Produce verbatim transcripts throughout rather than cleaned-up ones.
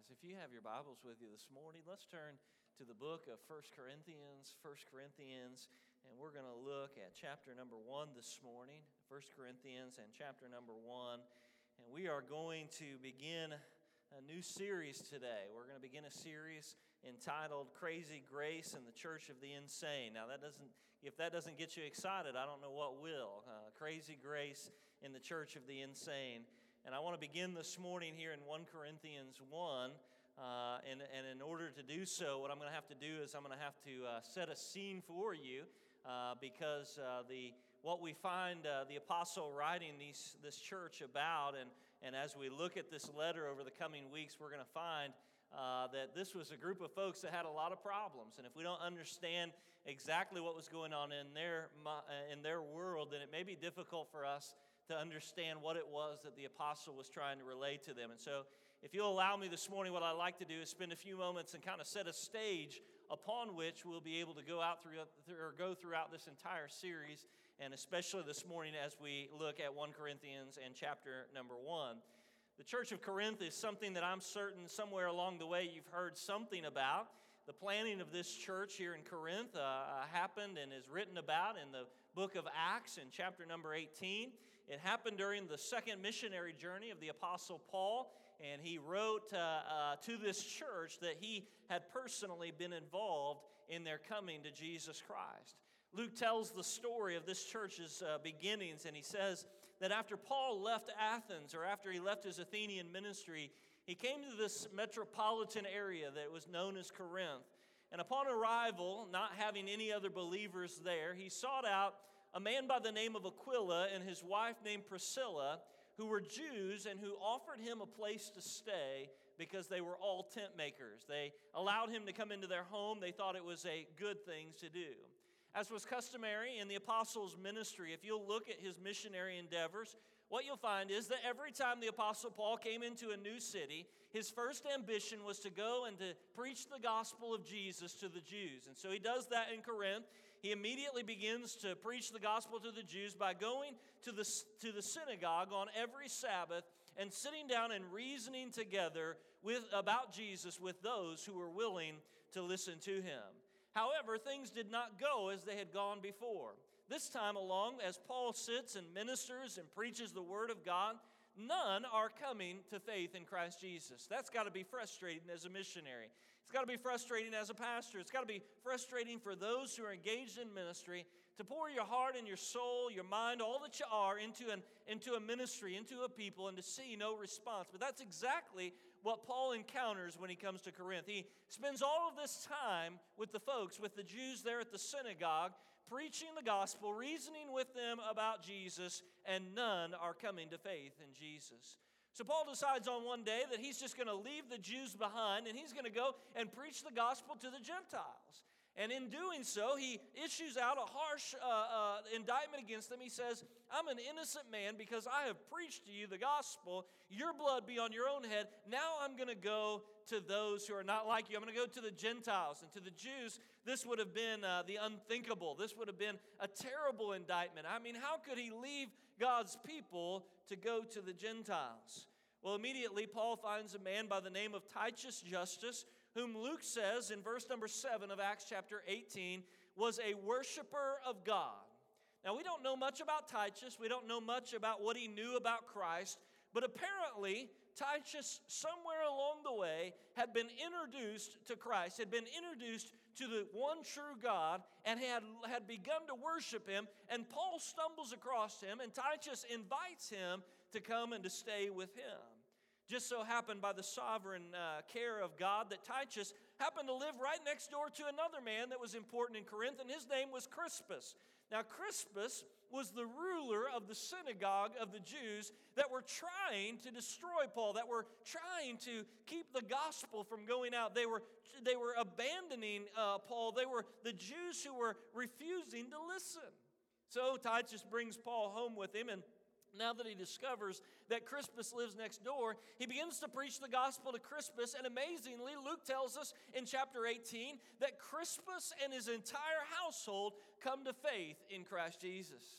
guys, if you have your Bibles with you this morning, let's turn to the book of First Corinthians, First Corinthians, and we're going to look at chapter number one this morning, First Corinthians and chapter number one, and we are going to begin a new series today. We're going to begin a series entitled Crazy Grace in the Church of the Insane. Now, that doesn't, if that doesn't get you excited, I don't know what will. Uh, Crazy Grace in the Church of the Insane. And I want to begin this morning here in First Corinthians one, uh, and, and in order to do so, what I'm going to have to do is I'm going to have to uh, set a scene for you, uh, because uh, the what we find uh, the apostle writing these, this church about, and, and as we look at this letter over the coming weeks, we're going to find uh, that this was a group of folks that had a lot of problems. And if we don't understand exactly what was going on in their, in their world, then it may be difficult for us to understand what it was that the apostle was trying to relay to them. And so if you'll allow me this morning, what I'd like to do is spend a few moments and kind of set a stage upon which we'll be able to go out through or go throughout this entire series, and especially this morning as we look at First Corinthians and chapter number one. The Church of Corinth is something that I'm certain somewhere along the way you've heard something about. The planning of this church here in Corinth uh, happened and is written about in the book of Acts in chapter number eighteen. It happened during the second missionary journey of the Apostle Paul, and he wrote uh, uh, to this church that he had personally been involved in their coming to Jesus Christ. Luke tells the story of this church's uh, beginnings, and he says that after Paul left Athens, or after he left his Athenian ministry, he came to this metropolitan area that was known as Corinth. And upon arrival, not having any other believers there, he sought out a man by the name of Aquila and his wife named Priscilla, who were Jews and who offered him a place to stay because they were all tent makers. They allowed him to come into their home. They thought it was a good thing to do. As was customary in the apostles' ministry, if you'll look at his missionary endeavors, what you'll find is that every time the Apostle Paul came into a new city, his first ambition was to go and to preach the gospel of Jesus to the Jews. And so he does that in Corinth. He immediately begins to preach the gospel to the Jews by going to the, to the synagogue on every Sabbath and sitting down and reasoning together with, about Jesus with those who were willing to listen to him. However, things did not go as they had gone before. This time along, as Paul sits and ministers and preaches the word of God, none are coming to faith in Christ Jesus. That's got to be frustrating as a missionary. It's got to be frustrating as a pastor. It's got to be frustrating for those who are engaged in ministry to pour your heart and your soul, your mind, all that you are into an into a ministry, into a people, and to see no response. But that's exactly what Paul encounters when he comes to Corinth. He spends all of this time with the folks, with the Jews there at the synagogue, preaching the gospel, reasoning with them about Jesus, and none are coming to faith in Jesus. So Paul decides on one day that he's just going to leave the Jews behind, and he's going to go and preach the gospel to the Gentiles. And in doing so, he issues out a harsh uh, uh, indictment against them. He says, I'm an innocent man because I have preached to you the gospel. Your blood be on your own head. Now I'm going to go to those who are not like you. I'm going to go to the Gentiles. And to the Jews, this would have been uh, the unthinkable. This would have been a terrible indictment. I mean, how could he leave God's people to go to the Gentiles? Well, immediately, Paul finds a man by the name of Titus Justus, whom Luke says in verse number seven of Acts chapter eighteen, was a worshiper of God. Now, we don't know much about Titus. We don't know much about what he knew about Christ. But apparently, Titus, somewhere along the way, had been introduced to Christ, had been introduced to the one true God, and had, had begun to worship him. And Paul stumbles across him, and Titus invites him to come and to stay with him. Just so happened by the sovereign uh, care of God that Titus happened to live right next door to another man that was important in Corinth, and his name was Crispus. Now, Crispus was the ruler of the synagogue of the Jews that were trying to destroy Paul, that were trying to keep the gospel from going out. They were, they were abandoning uh, Paul. They were the Jews who were refusing to listen. So Titus brings Paul home with him, and now that he discovers that Crispus lives next door, he begins to preach the gospel to Crispus. And amazingly, Luke tells us in chapter eighteen that Crispus and his entire household come to faith in Christ Jesus.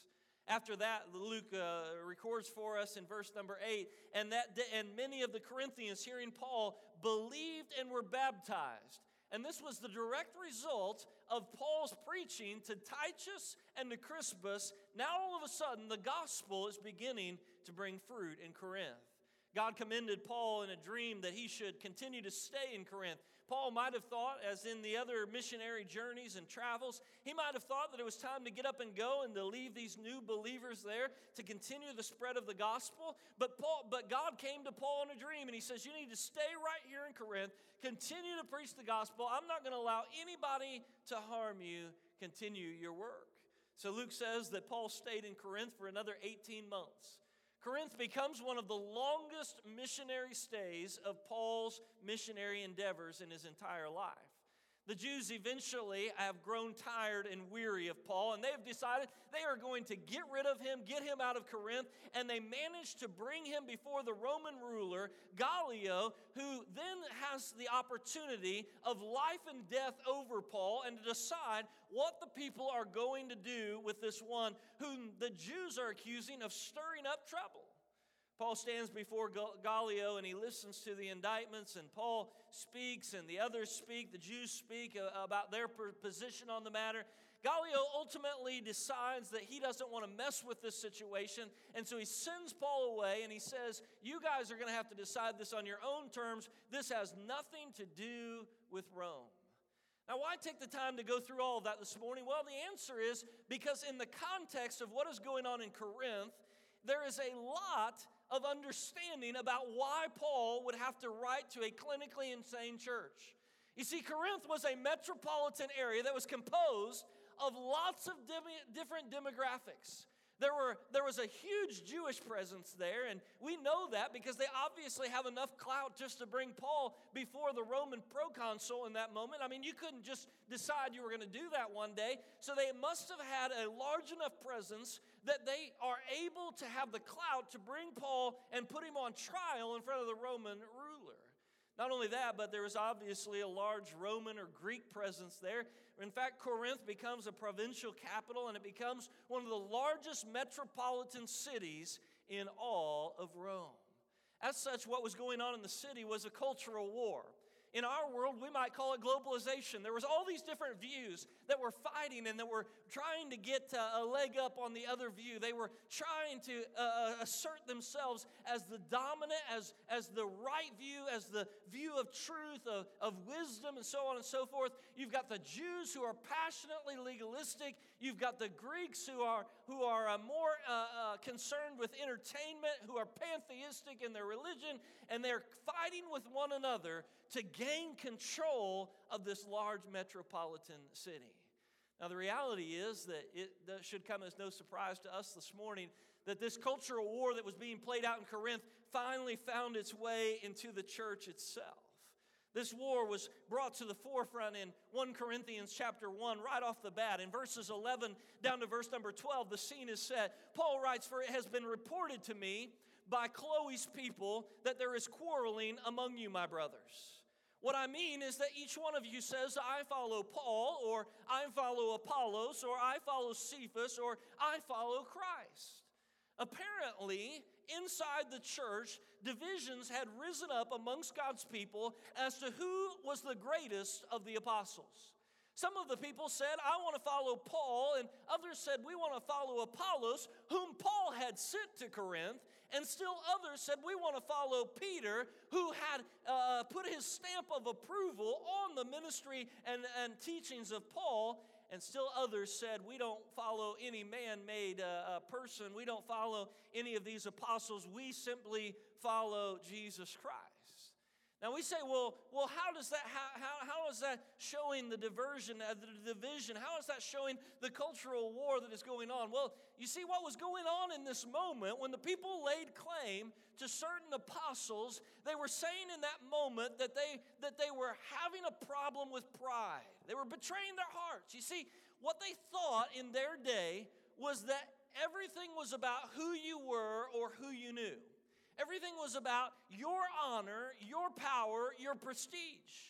After that, Luke uh, records for us in verse number eight, and that day, and many of the Corinthians, hearing Paul, believed and were baptized. And this was the direct result of Paul's preaching to Titus and to Crispus. Now all of a sudden, the gospel is beginning to bring fruit in Corinth. God commended Paul in a dream that he should continue to stay in Corinth. Paul might have thought, as in the other missionary journeys and travels, he might have thought that it was time to get up and go and to leave these new believers there to continue the spread of the gospel. But Paul, but God came to Paul in a dream, and he says, you need to stay right here in Corinth, continue to preach the gospel. I'm not going to allow anybody to harm you. Continue your work. So Luke says that Paul stayed in Corinth for another eighteen months. Corinth becomes one of the longest missionary stays of Paul's missionary endeavors in his entire life. The Jews eventually have grown tired and weary of Paul, and they have decided they are going to get rid of him, get him out of Corinth, and they managed to bring him before the Roman ruler, Gallio, who then has the opportunity of life and death over Paul and to decide what the people are going to do with this one whom the Jews are accusing of stirring up trouble. Paul stands before Gallio and he listens to the indictments, and Paul speaks and the others speak, the Jews speak about their position on the matter. Gallio ultimately decides that he doesn't want to mess with this situation, and so he sends Paul away and he says, you guys are going to have to decide this on your own terms. This has nothing to do with Rome. Now, why take the time to go through all of that this morning? Well, the answer is because in the context of what is going on in Corinth, there is a lot of understanding about why Paul would have to write to a clinically insane church. You see, Corinth was a metropolitan area that was composed of lots of different demographics. There were there was a huge Jewish presence there, and we know that because they obviously have enough clout just to bring Paul before the Roman proconsul in that moment. I mean, you couldn't just decide you were going to do that one day. So they must have had a large enough presence that they are able to have the clout to bring Paul and put him on trial in front of the Roman ruler. Not only that, but there is obviously a large Roman or Greek presence there. In fact, Corinth becomes a provincial capital, and it becomes one of the largest metropolitan cities in all of Rome. As such, what was going on in the city was a cultural war. In our world, we might call it globalization. There was all these different views that were fighting and that were trying to get uh, a leg up on the other view. They were trying to uh, assert themselves as the dominant, as, as the right view, as the view of truth, of, of wisdom, and so on and so forth. You've got the Jews who are passionately legalistic. You've got the Greeks who are, who are uh, more uh, uh, concerned with entertainment, who are pantheistic in their religion, and they're fighting with one another to gain control of this large metropolitan city. Now, the reality is that it that should come as no surprise to us this morning that this cultural war that was being played out in Corinth finally found its way into the church itself. This war was brought to the forefront in First Corinthians chapter one right off the bat. In verses eleven down to verse number twelve, the scene is set. Paul writes, "For it has been reported to me by Chloe's people that there is quarreling among you, my brothers. What I mean is that each one of you says, I follow Paul, or I follow Apollos, or I follow Cephas, or I follow Christ." Apparently, inside the church, divisions had risen up amongst God's people as to who was the greatest of the apostles. Some of the people said, I want to follow Paul, and others said, we want to follow Apollos, whom Paul had sent to Corinth, and still others said, we want to follow Peter, who had uh, put his stamp of approval on the ministry and, and teachings of Paul, and still others said, we don't follow any man-made uh, uh, person, we don't follow any of these apostles, we simply follow Jesus Christ. Now we say, well, well, how does that how, how, how is that showing the diversion, uh, the division? How is that showing the cultural war that is going on? Well, you see what was going on in this moment when the people laid claim to certain apostles, they were saying in that moment that they that they were having a problem with pride. They were betraying their hearts. You see, what they thought in their day was that everything was about who you were or who you knew. Everything was about your honor, your power, your prestige.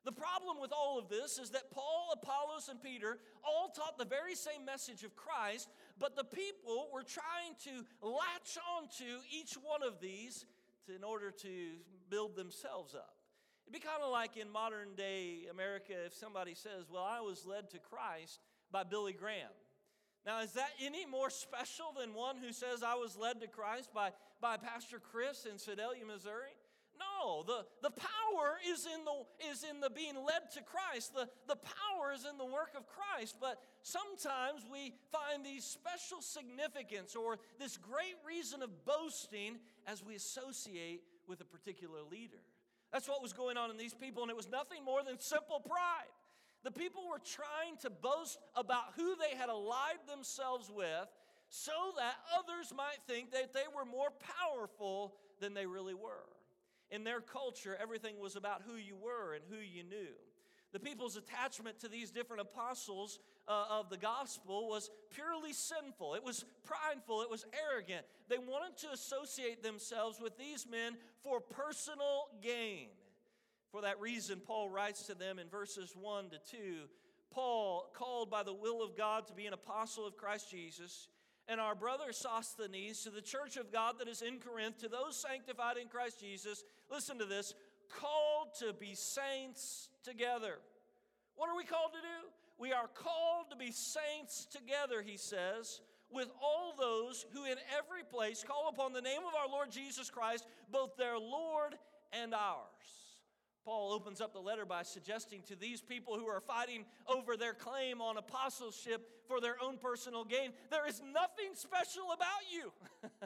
The problem with all of this is that Paul, Apollos, and Peter all taught the very same message of Christ, but the people were trying to latch onto each one of these to, in order to build themselves up. It'd be kind of like in modern day America if somebody says, well, I was led to Christ by Billy Graham. Now, is that any more special than one who says I was led to Christ by, by Pastor Chris in Sedalia, Missouri? No, the, the power is in the is in the being led to Christ. The, the power is in the work of Christ. But sometimes we find these special significance or this great reason of boasting as we associate with a particular leader. That's what was going on in these people, and it was nothing more than simple pride. The people were trying to boast about who they had allied themselves with so that others might think that they were more powerful than they really were. In their culture, everything was about who you were and who you knew. The people's attachment to these different apostles uh, of the gospel was purely sinful. It was prideful. It was arrogant. They wanted to associate themselves with these men for personal gain. For that reason, Paul writes to them in verses one to two, Paul, called by the will of God to be an apostle of Christ Jesus, and our brother Sosthenes, to the church of God that is in Corinth, to those sanctified in Christ Jesus, listen to this, called to be saints together. What are we called to do? We are called to be saints together, he says, with all those who in every place call upon the name of our Lord Jesus Christ, both their Lord and ours. Paul opens up the letter by suggesting to these people who are fighting over their claim on apostleship for their own personal gain, there is nothing special about you.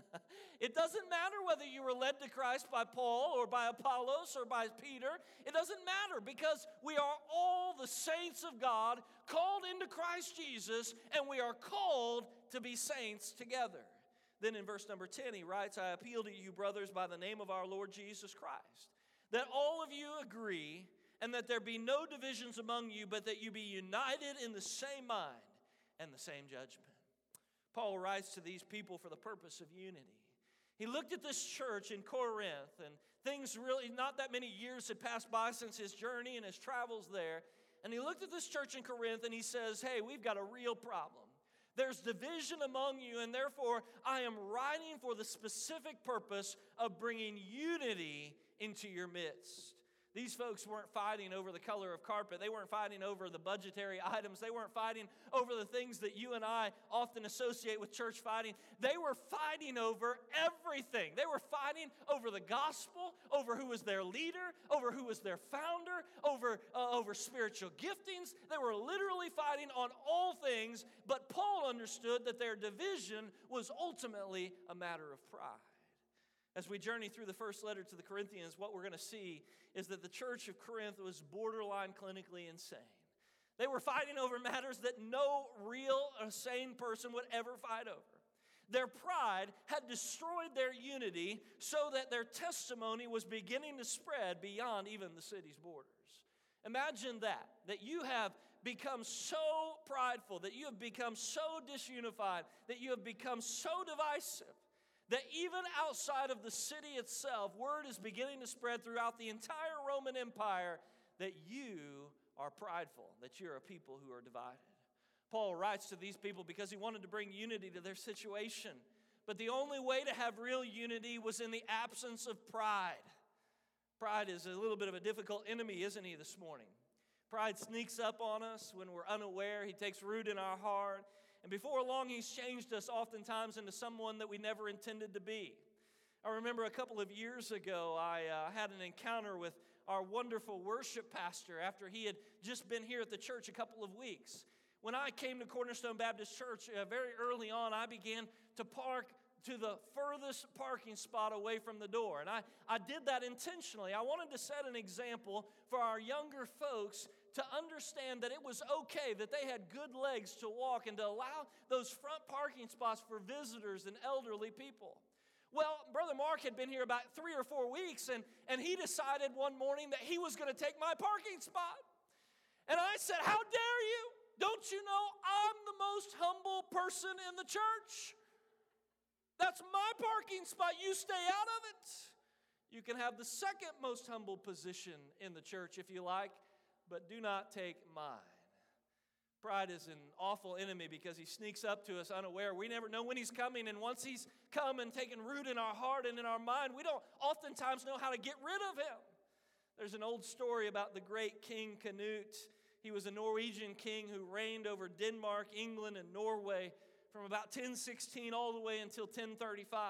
It doesn't matter whether you were led to Christ by Paul or by Apollos or by Peter. It doesn't matter because we are all the saints of God called into Christ Jesus, and we are called to be saints together. Then in verse number ten, he writes, I appeal to you, brothers, by the name of our Lord Jesus Christ, that all of you agree, and that there be no divisions among you, but that you be united in the same mind and the same judgment. Paul writes to these people for the purpose of unity. He looked at this church in Corinth, and things really, not that many years had passed by since his journey and his travels there. And he looked at this church in Corinth, and he says, hey, we've got a real problem. There's division among you, and therefore I am writing for the specific purpose of bringing unity into your midst. These folks weren't fighting over the color of carpet. They weren't fighting over the budgetary items. They weren't fighting over the things that you and I often associate with church fighting. They were fighting over everything. They were fighting over the gospel, over who was their leader, over who was their founder, over, uh, over spiritual giftings. They were literally fighting on all things, but Paul understood that their division was ultimately a matter of pride. As we journey through the first letter to the Corinthians, what we're going to see is that the church of Corinth was borderline clinically insane. They were fighting over matters that no real or sane person would ever fight over. Their pride had destroyed their unity so that their testimony was beginning to spread beyond even the city's borders. Imagine that, that you have become so prideful, that you have become so disunified, that you have become so divisive, that even outside of the city itself, word is beginning to spread throughout the entire Roman Empire that you are prideful, that you're a people who are divided. Paul writes to these people because he wanted to bring unity to their situation. But the only way to have real unity was in the absence of pride. Pride is a little bit of a difficult enemy, isn't he, this morning? Pride sneaks up on us when we're unaware. He takes root in our heart. And before long, he's changed us oftentimes into someone that we never intended to be. I remember a couple of years ago, I uh, had an encounter with our wonderful worship pastor after he had just been here at the church a couple of weeks. When I came to Cornerstone Baptist Church, uh, very early on, I began to park to the furthest parking spot away from the door. And I, I did that intentionally. I wanted to set an example for our younger folks to understand that it was okay, that they had good legs to walk and to allow those front parking spots for visitors and elderly people. Well, Brother Mark had been here about three or four weeks, and, and he decided one morning that he was going to take my parking spot. And I said, how dare you? Don't you know I'm the most humble person in the church? That's my parking spot. You stay out of it. You can have the second most humble position in the church if you like. but do not take mine. Pride is an awful enemy because he sneaks up to us unaware. We never know when he's coming, and once he's come and taken root in our heart and in our mind, we don't oftentimes know how to get rid of him. There's an old story about the great King Canute. He was a Norwegian king who reigned over Denmark, England, and Norway from about ten sixteen all the way until ten thirty-five.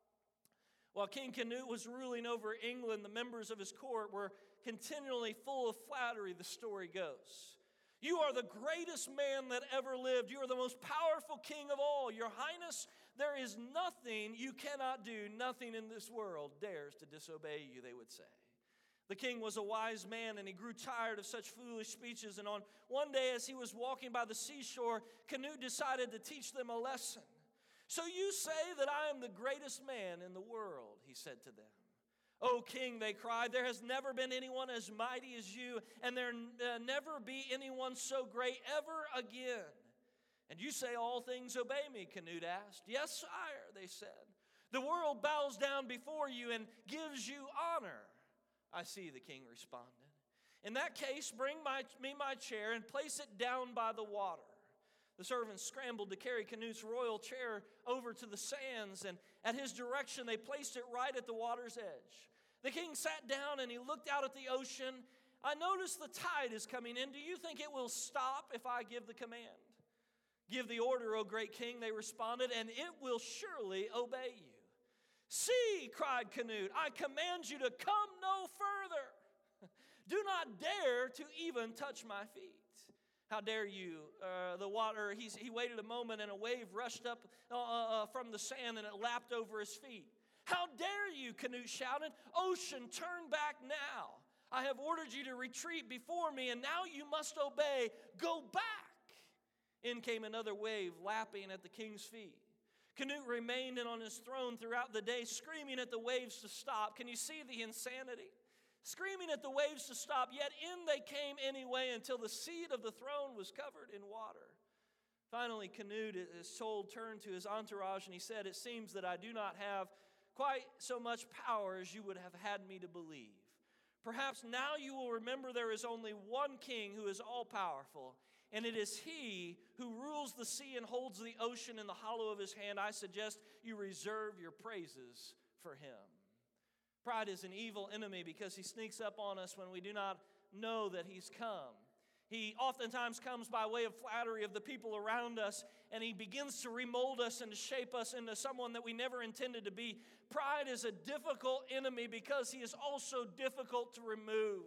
While King Canute was ruling over England, the members of his court were continually full of flattery, the story goes. You are the greatest man that ever lived. You are the most powerful king of all. Your Highness, there is nothing you cannot do. Nothing in this world dares to disobey you, they would say. The king was a wise man, and he grew tired of such foolish speeches. And on one day, as he was walking by the seashore, Canute decided to teach them a lesson. So you say that I am the greatest man in the world, he said to them. O king, they cried, there has never been anyone as mighty as you, and there uh, never be anyone so great ever again. And you say all things obey me, Canute asked. Yes, sire, they said. The world bows down before you and gives you honor. I see, the king responded. In that case, bring my, me my chair and place it down by the water. The servants scrambled to carry Canute's royal chair over to the sands, and at his direction they placed it right at the water's edge. The king sat down and he looked out at the ocean. I notice the tide is coming in. Do you think it will stop if I give the command? Give the order, O great king, they responded, and it will surely obey you. See, cried Canute, I command you to come no further. Do not dare to even touch my feet. How dare you? Uh, the water, he's, he waited a moment and a wave rushed up uh, uh, from the sand and it lapped over his feet. How dare you, Canute shouted. Ocean, turn back now. I have ordered you to retreat before me, and now you must obey. Go back. In came another wave, lapping at the king's feet. Canute remained on his throne throughout the day, screaming at the waves to stop. Can you see the insanity? Screaming at the waves to stop, yet in they came anyway until the seat of the throne was covered in water. Finally, Canute, his soul turned to his entourage, and he said, it seems that I do not have quite so much power as you would have had me to believe. Perhaps now you will remember there is only one king who is all-powerful, and it is he who rules the sea and holds the ocean in the hollow of his hand. I suggest you reserve your praises for him. Pride is an evil enemy because he sneaks up on us when we do not know that he's come. He oftentimes comes by way of flattery of the people around us, and he begins to remold us and to shape us into someone that we never intended to be. Pride is a difficult enemy because he is also difficult to remove.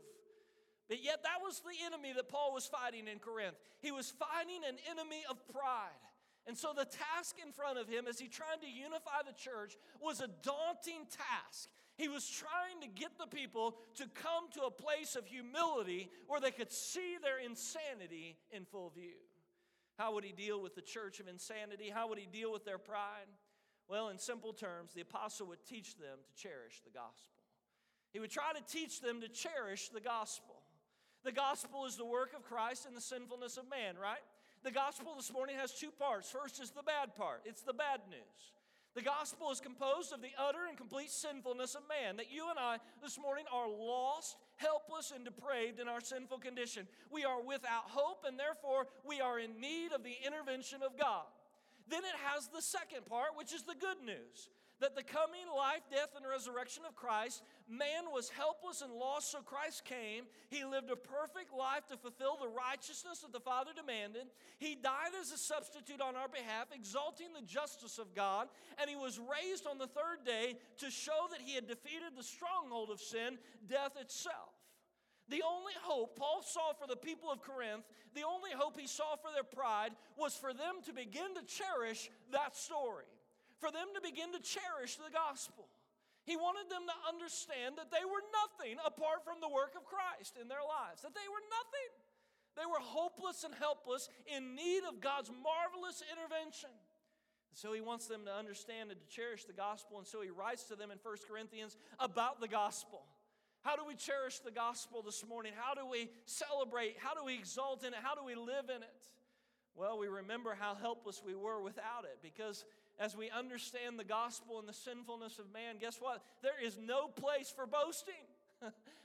But yet that was the enemy that Paul was fighting in Corinth. He was fighting an enemy of pride. And so the task in front of him as he tried to unify the church was a daunting task. He was trying to get the people to come to a place of humility where they could see their insanity in full view. How would he deal with the church of insanity? How would he deal with their pride? Well, in simple terms, the apostle would teach them to cherish the gospel. He would try to teach them to cherish the gospel. The gospel is the work of Christ and the sinfulness of man, right? The gospel this morning has two parts. First is the bad part. It's the bad news. The gospel is composed of the utter and complete sinfulness of man, that you and I this morning are lost, helpless, and depraved in our sinful condition. We are without hope, and therefore we are in need of the intervention of God. Then it has the second part, which is the good news, that the coming life, death, and resurrection of Christ, man was helpless and lost, so Christ came. He lived a perfect life to fulfill the righteousness that the Father demanded. He died as a substitute on our behalf, exalting the justice of God, and he was raised on the third day to show that he had defeated the stronghold of sin, death itself. The only hope Paul saw for the people of Corinth, the only hope he saw for their pride, was for them to begin to cherish that story. For them to begin to cherish the gospel. He wanted them to understand that they were nothing apart from the work of Christ in their lives. That they were nothing. They were hopeless and helpless in need of God's marvelous intervention. And so he wants them to understand and to cherish the gospel. And so he writes to them in First Corinthians about the gospel. How do we cherish the gospel this morning? How do we celebrate? How do we exalt in it? How do we live in it? Well, we remember how helpless we were without it, because as we understand the gospel and the sinfulness of man, guess what? There is no place for boasting.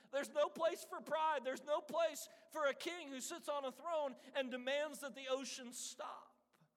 There's no place for pride. There's no place for a king who sits on a throne and demands that the oceans stop.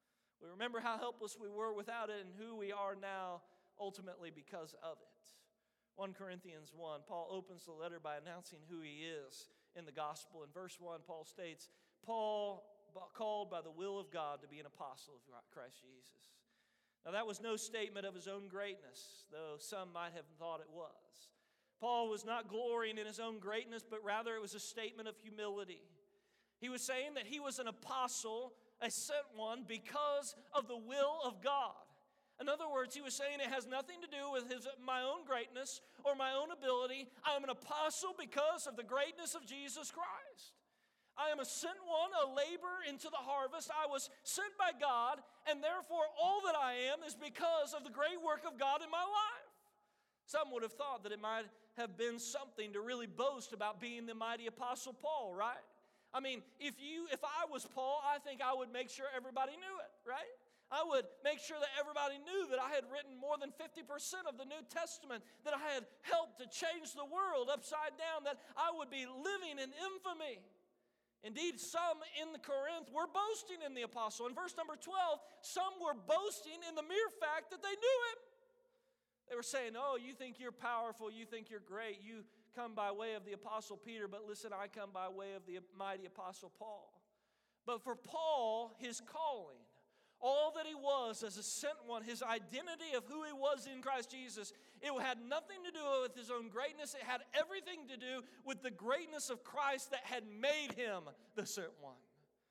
We remember how helpless we were without it and who we are now ultimately because of it. First Corinthians one, Paul opens the letter by announcing who he is in the gospel. In verse one, Paul states, Paul, called by the will of God to be an apostle of Christ Jesus. Now that was no statement of his own greatness, though some might have thought it was. Paul was not glorying in his own greatness, but rather it was a statement of humility. He was saying that he was an apostle, a sent one, because of the will of God. In other words, he was saying it has nothing to do with his, my own greatness or my own ability. I am an apostle because of the greatness of Jesus Christ. I am a sent one, a laborer into the harvest. I was sent by God, and therefore all that I am is because of the great work of God in my life. Some would have thought that it might have been something to really boast about being the mighty apostle Paul, right? I mean, if you, if I was Paul, I think I would make sure everybody knew it, right? I would make sure that everybody knew that I had written more than fifty percent of the New Testament, that I had helped to change the world upside down, that I would be living in infamy. Indeed, some in the Corinth were boasting in the apostle. In verse number twelve, some were boasting in the mere fact that they knew him. They were saying, oh, you think you're powerful, you think you're great, you come by way of the apostle Peter, but listen, I come by way of the mighty apostle Paul. But for Paul, his calling, all that he was as a sent one, his identity of who he was in Christ Jesus, it had nothing to do with his own greatness. It had everything to do with the greatness of Christ that had made him the sent one.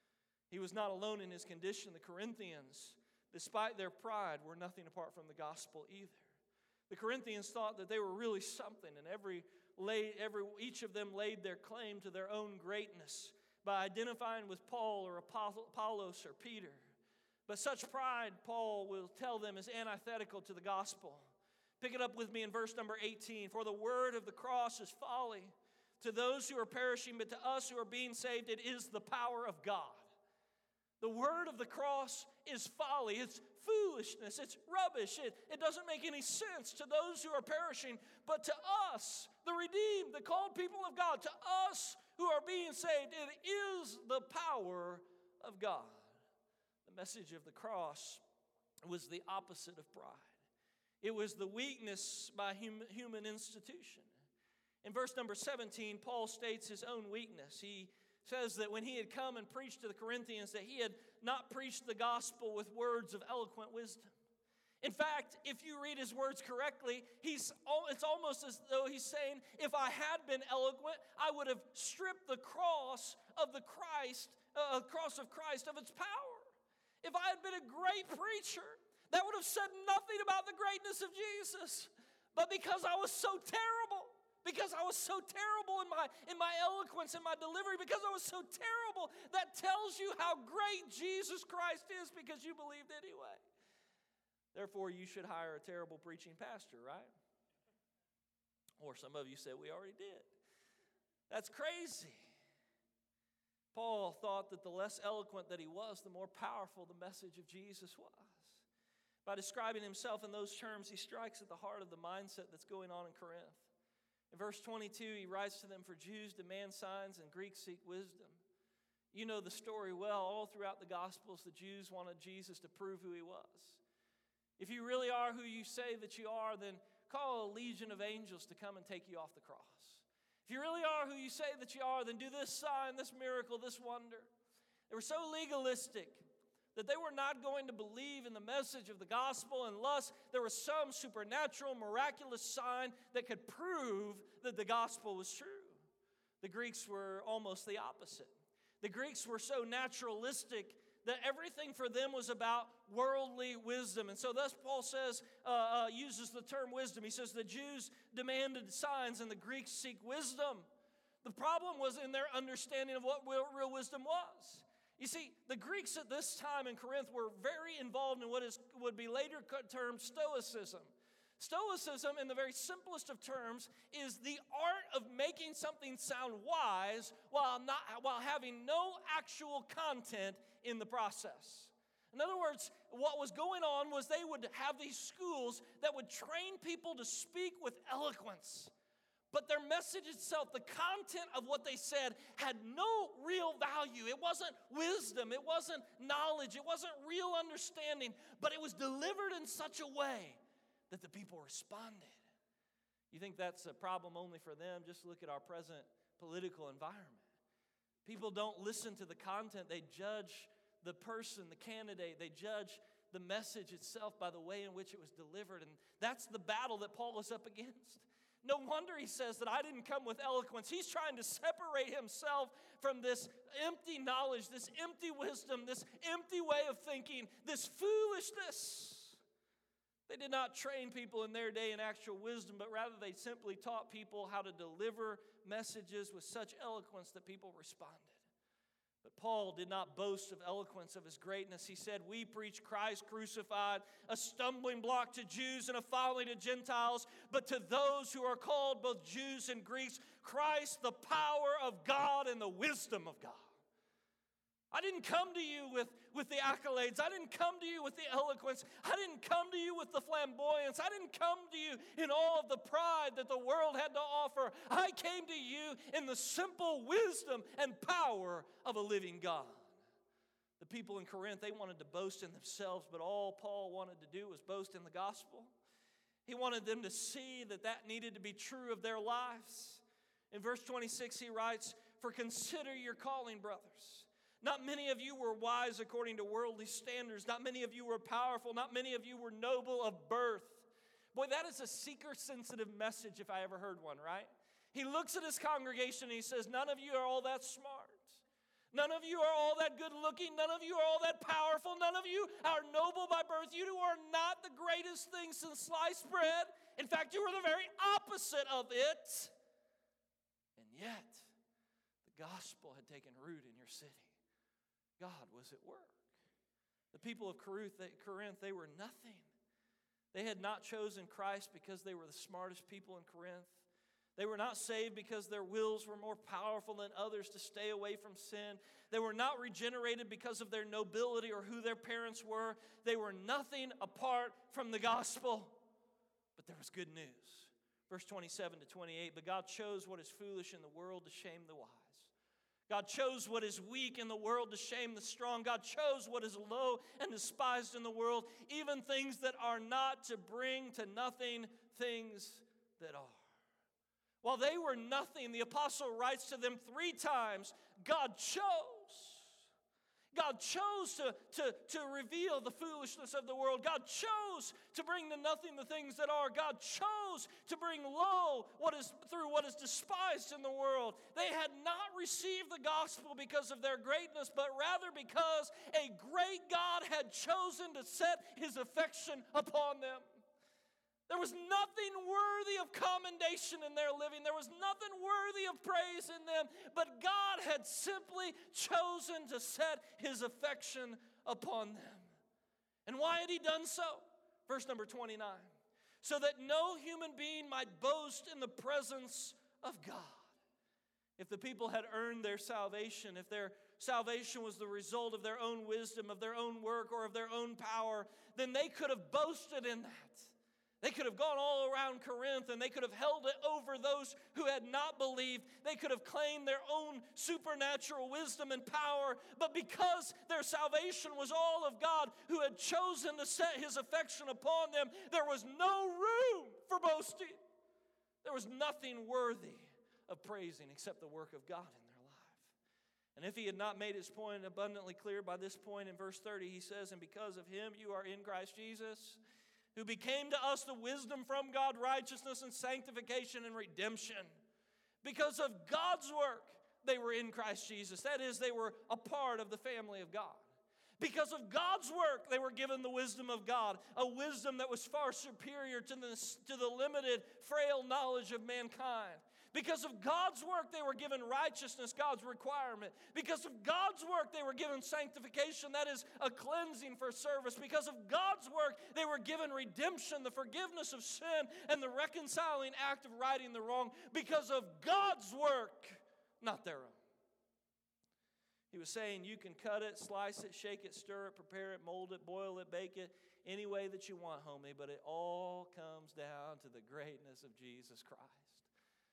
He was not alone in his condition. The Corinthians, despite their pride, were nothing apart from the gospel either. The Corinthians thought that they were really something, and every, laid, every each of them laid their claim to their own greatness by identifying with Paul or Apollos or Peter. But such pride, Paul will tell them, is antithetical to the gospel. Pick it up with me in verse number eighteen. For the word of the cross is folly to those who are perishing, but to us who are being saved, it is the power of God. The word of the cross is folly. It's foolishness. It's rubbish. It, it doesn't make any sense to those who are perishing. But to us, the redeemed, the called people of God, to us who are being saved, it is the power of God. The message of the cross was the opposite of pride. It was the weakness by hum, human institution. In verse number seventeen, Paul states his own weakness. He says that when he had come and preached to the Corinthians, that he had not preached the gospel with words of eloquent wisdom. In fact, if you read his words correctly, he's it's almost as though he's saying, if I had been eloquent, I would have stripped the cross of the Christ, uh, cross of Christ of its power. If I had been a great preacher, that would have said nothing about the greatness of Jesus. But because I was so terrible, because I was so terrible in my, in my eloquence, in my delivery, because I was so terrible, that tells you how great Jesus Christ is because you believed anyway. Therefore, you should hire a terrible preaching pastor, right? Or some of you said we already did. That's crazy. Paul thought that the less eloquent that he was, the more powerful the message of Jesus was. By describing himself in those terms, he strikes at the heart of the mindset that's going on in Corinth. In verse twenty-two, he writes to them, for Jews demand signs and Greeks seek wisdom. You know the story well. All throughout the Gospels, the Jews wanted Jesus to prove who he was. If you really are who you say that you are, then call a legion of angels to come and take you off the cross. If you really are who you say that you are, then do this sign, this miracle, this wonder. They were so legalistic that they were not going to believe in the message of the gospel unless there was some supernatural, miraculous sign that could prove that the gospel was true. The Greeks were almost the opposite. The Greeks were so naturalistic that everything for them was about worldly wisdom. And so thus Paul says, uh, uh, uses the term wisdom. He says the Jews demanded signs and the Greeks seek wisdom. The problem was in their understanding of what real, real wisdom was. You see, the Greeks at this time in Corinth were very involved in what is, would be later termed Stoicism. Stoicism, in the very simplest of terms, is the art of making something sound wise while, not, while having no actual content in the process. In other words, what was going on was they would have these schools that would train people to speak with eloquence. But their message itself, the content of what they said, had no real value. It wasn't wisdom. It wasn't knowledge. It wasn't real understanding. But it was delivered in such a way that the people responded. You think that's a problem only for them? Just look at our present political environment. People don't listen to the content. They judge the person, the candidate. They judge the message itself by the way in which it was delivered. And that's the battle that Paul is up against. No wonder he says that I didn't come with eloquence. He's trying to separate himself from this empty knowledge, this empty wisdom, this empty way of thinking, this foolishness. They did not train people in their day in actual wisdom, but rather they simply taught people how to deliver messages with such eloquence that people responded. But Paul did not boast of eloquence of his greatness. He said, we preach Christ crucified, a stumbling block to Jews and a folly to Gentiles, but to those who are called, both Jews and Greeks, Christ, the power of God and the wisdom of God. I didn't come to you with, with the accolades. I didn't come to you with the eloquence. I didn't come to you with the flamboyance. I didn't come to you in all of the pride that the world had to offer. I came to you in the simple wisdom and power of a living God. The people in Corinth, they wanted to boast in themselves, but all Paul wanted to do was boast in the gospel. He wanted them to see that that needed to be true of their lives. In verse twenty-six, he writes, for consider your calling, brothers. Not many of you were wise according to worldly standards. Not many of you were powerful. Not many of you were noble of birth. Boy, that is a seeker-sensitive message if I ever heard one, right? He looks at his congregation and he says, none of you are all that smart. None of you are all that good-looking. None of you are all that powerful. None of you are noble by birth. You are not the greatest thing since sliced bread. In fact, you are the very opposite of it. And yet, the gospel had taken root in your city. God was at work. The people of Corinth, they were nothing. They had not chosen Christ because they were the smartest people in Corinth. They were not saved because their wills were more powerful than others to stay away from sin. They were not regenerated because of their nobility or who their parents were. They were nothing apart from the gospel. But there was good news. Verse twenty-seven to twenty-eight, but God chose what is foolish in the world to shame the wise. God chose what is weak in the world to shame the strong. God chose what is low and despised in the world, even things that are not, to bring to nothing things that are. While they were nothing, the apostle writes to them three times, God chose. God chose to, to, to reveal the foolishness of the world. God chose to bring to nothing the things that are. God chose to bring low what is through what is despised in the world. They had not received the gospel because of their greatness, but rather because a great God had chosen to set his affection upon them. There was nothing worthy of commendation in their living. There was nothing worthy of praise in them. But God had simply chosen to set his affection upon them. And why had he done so? Verse number twenty-nine. So that no human being might boast in the presence of God. If the people had earned their salvation, if their salvation was the result of their own wisdom, of their own work, or of their own power, then they could have boasted in that. They could have gone all around Corinth and they could have held it over those who had not believed. They could have claimed their own supernatural wisdom and power. But because their salvation was all of God who had chosen to set his affection upon them, there was no room for boasting. There was nothing worthy of praising except the work of God in their life. And if he had not made his point abundantly clear by this point in verse thirty, he says, and because of him you are in Christ Jesus, who became to us the wisdom from God, righteousness and sanctification and redemption. Because of God's work, they were in Christ Jesus. That is, they were a part of the family of God. Because of God's work, they were given the wisdom of God, a wisdom that was far superior to the, to the limited, frail knowledge of mankind. Because of God's work, they were given righteousness, God's requirement. Because of God's work, they were given sanctification, that is a cleansing for service. Because of God's work, they were given redemption, the forgiveness of sin, and the reconciling act of righting the wrong. Because of God's work, not their own. He was saying you can cut it, slice it, shake it, stir it, prepare it, mold it, boil it, bake it, any way that you want, homie, but it all comes down to the greatness of Jesus Christ.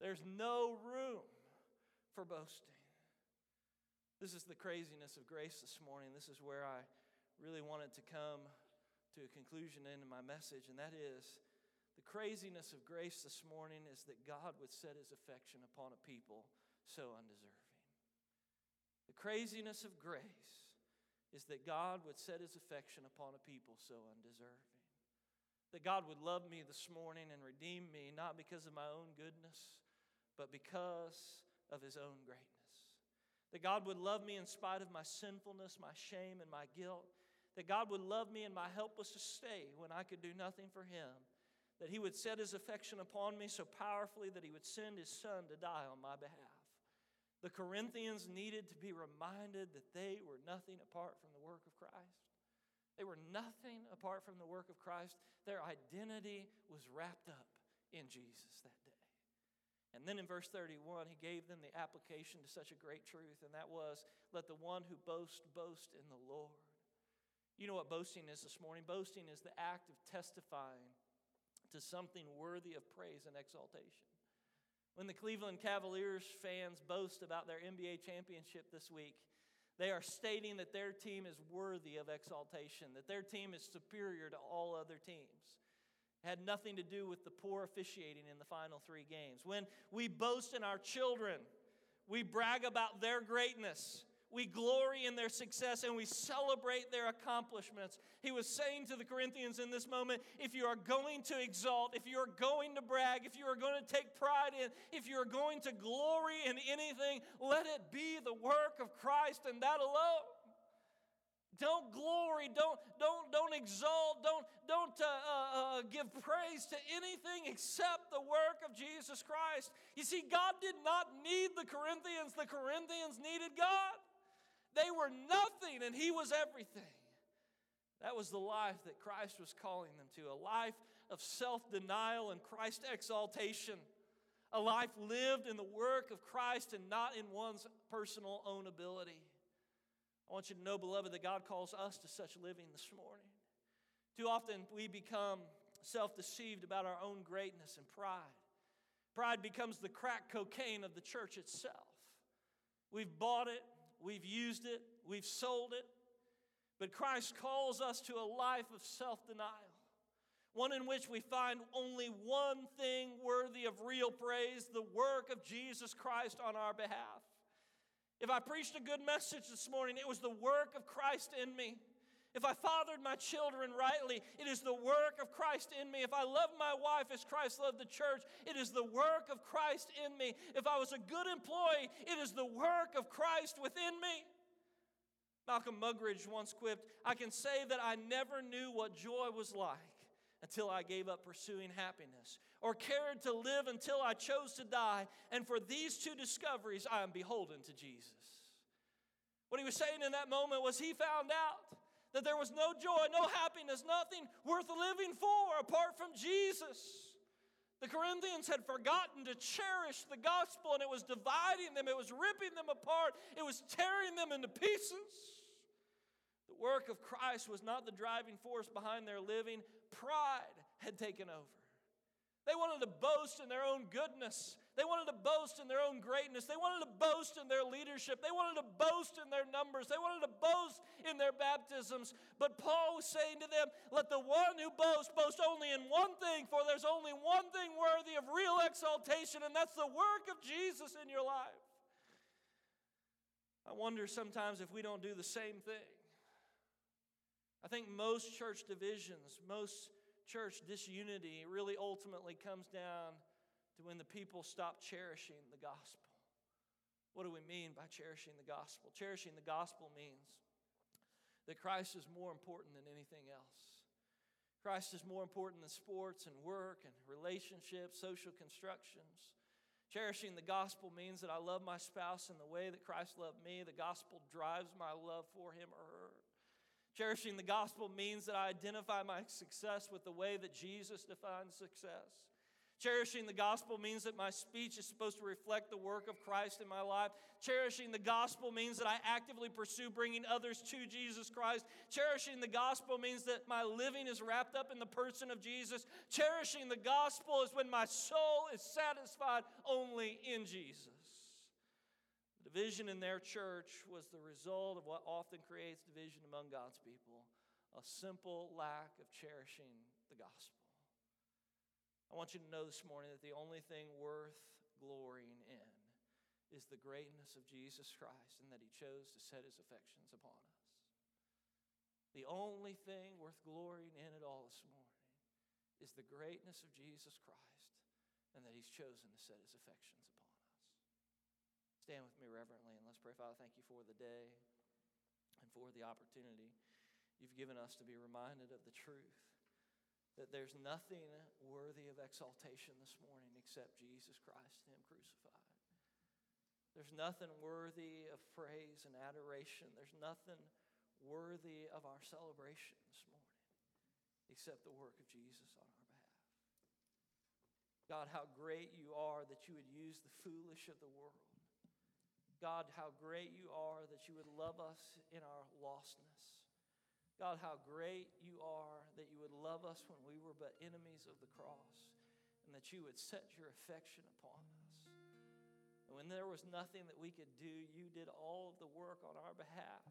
There's no room for boasting. This is the craziness of grace this morning. This is where I really wanted to come to a conclusion in my message, and that is the craziness of grace this morning is that God would set his affection upon a people so undeserving. The craziness of grace is that God would set his affection upon a people so undeserving. That God would love me this morning and redeem me, not because of my own goodness, but because of his own greatness. That God would love me in spite of my sinfulness, my shame, and my guilt. That God would love me in my helpless estate when I could do nothing for him. That he would set his affection upon me so powerfully that he would send his son to die on my behalf. The Corinthians needed to be reminded that they were nothing apart from the work of Christ. They were nothing apart from the work of Christ. Their identity was wrapped up in Jesus that day. And then in verse thirty-one, he gave them the application to such a great truth, and that was, let the one who boasts boast in the Lord. You know what boasting is this morning? Boasting is the act of testifying to something worthy of praise and exaltation. When the Cleveland Cavaliers fans boast about their N B A championship this week, they are stating that their team is worthy of exaltation, that their team is superior to all other teams. It had nothing to do with the poor officiating in the final three games. When we boast in our children, we brag about their greatness. We glory in their success and we celebrate their accomplishments. He was saying to the Corinthians in this moment, if you are going to exalt, if you are going to brag, if you are going to take pride in, if you are going to glory in anything, let it be the work of Christ and that alone. Don't glory, don't, don't, don't exalt, don't, don't uh, uh, give praise to anything except the work of Jesus Christ. You see, God did not need the Corinthians. The Corinthians needed God. They were nothing and he was everything. That was the life that Christ was calling them to, a life of self-denial and Christ exaltation, a life lived in the work of Christ and not in one's personal own ability. I want you to know, beloved, that God calls us to such living this morning. Too often we become self-deceived about our own greatness and pride. Pride becomes the crack cocaine of the church itself. We've bought it, we've used it, we've sold it. But Christ calls us to a life of self-denial, one in which we find only one thing worthy of real praise, the work of Jesus Christ on our behalf. If I preached a good message this morning, it was the work of Christ in me. If I fathered my children rightly, it is the work of Christ in me. If I love my wife as Christ loved the church, it is the work of Christ in me. If I was a good employee, it is the work of Christ within me. Malcolm Muggeridge once quipped, I can say that I never knew what joy was like until I gave up pursuing happiness, or cared to live until I chose to die. And for these two discoveries, I am beholden to Jesus. What he was saying in that moment was he found out that there was no joy, no happiness, nothing worth living for apart from Jesus. The Corinthians had forgotten to cherish the gospel, and it was dividing them, it was ripping them apart, it was tearing them into pieces. The work of Christ was not the driving force behind their living. Pride had taken over. They wanted to boast in their own goodness. They wanted to boast in their own greatness. They wanted to boast in their leadership. They wanted to boast in their numbers. They wanted to boast in their baptisms. But Paul was saying to them, let the one who boasts boast only in one thing, for there's only one thing worthy of real exaltation, and that's the work of Jesus in your life. I wonder sometimes if we don't do the same thing. I think most church divisions, most church disunity really ultimately comes down to when the people stop cherishing the gospel. What do we mean by cherishing the gospel? Cherishing the gospel means that Christ is more important than anything else. Christ is more important than sports and work and relationships, social constructions. Cherishing the gospel means that I love my spouse in the way that Christ loved me. The gospel drives my love for him or her. Cherishing the gospel means that I identify my success with the way that Jesus defines success. Cherishing the gospel means that my speech is supposed to reflect the work of Christ in my life. Cherishing the gospel means that I actively pursue bringing others to Jesus Christ. Cherishing the gospel means that my living is wrapped up in the person of Jesus. Cherishing the gospel is when my soul is satisfied only in Jesus. The division in their church was the result of what often creates division among God's people, a simple lack of cherishing the gospel. I want you to know this morning that the only thing worth glorying in is the greatness of Jesus Christ and that He chose to set His affections upon us. The only thing worth glorying in at all this morning is the greatness of Jesus Christ and that He's chosen to set His affections upon us. Stand with me reverently and let's pray. Father, thank You for the day and for the opportunity You've given us to be reminded of the truth that there's nothing worthy of exaltation this morning except Jesus Christ and Him crucified. There's nothing worthy of praise and adoration. There's nothing worthy of our celebration this morning except the work of Jesus on our behalf. God, how great You are that You would use the foolish of the world. God, how great You are that You would love us in our lostness. God, how great You are that You would love us when we were but enemies of the cross and that You would set Your affection upon us. And when there was nothing that we could do, You did all of the work on our behalf.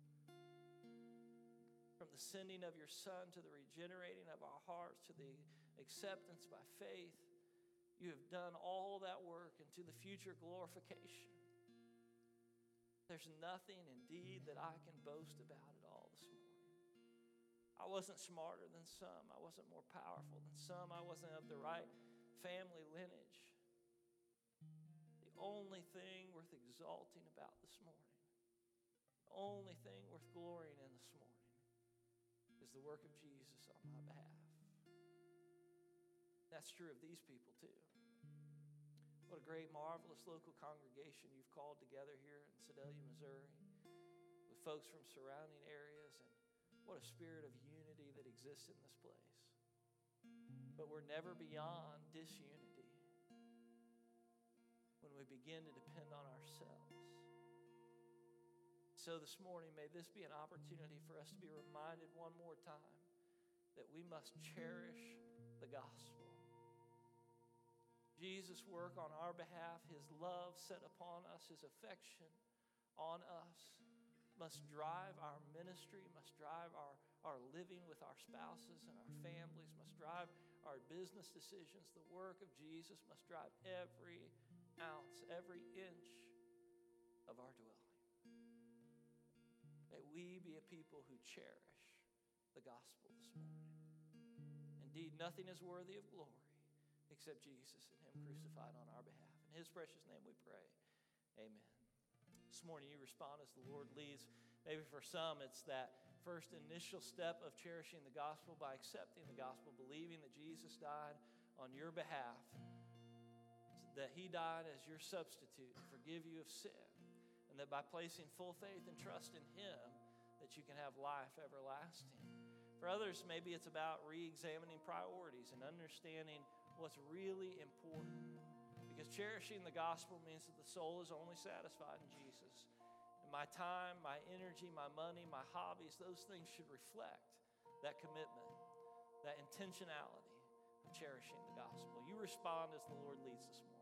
From the sending of Your Son to the regenerating of our hearts to the acceptance by faith, You have done all that work into the future glorification. There's nothing indeed that I can boast about at all this morning. I wasn't smarter than some. I wasn't more powerful than some. I wasn't of the right family lineage. The only thing worth exalting about this morning, the only thing worth glorying in this morning is the work of Jesus on my behalf. That's true of these people too. What a great, marvelous local congregation You've called together here in Sedalia, Missouri, with folks from surrounding areas, and what a spirit of unity that exists in this place. But we're never beyond disunity when we begin to depend on ourselves. So this morning, may this be an opportunity for us to be reminded one more time that we must cherish the gospel. Jesus' work on our behalf, His love set upon us, His affection on us, must drive our ministry, must drive our, our living with our spouses and our families, must drive our business decisions. The work of Jesus must drive every ounce, every inch of our dwelling. May we be a people who cherish the gospel this morning. Indeed, nothing is worthy of glory except Jesus and Him crucified on our behalf. In His precious name we pray. Amen. This morning you respond as the Lord leads. Maybe for some it's that first initial step of cherishing the gospel by accepting the gospel, believing that Jesus died on your behalf, that He died as your substitute to forgive you of sin, and that by placing full faith and trust in Him that you can have life everlasting. For others, maybe it's about re-examining priorities and understanding what's really important. Because cherishing the gospel means that the soul is only satisfied in Jesus. And my time, my energy, my money, my hobbies, those things should reflect that commitment, that intentionality of cherishing the gospel. You respond as the Lord leads this morning.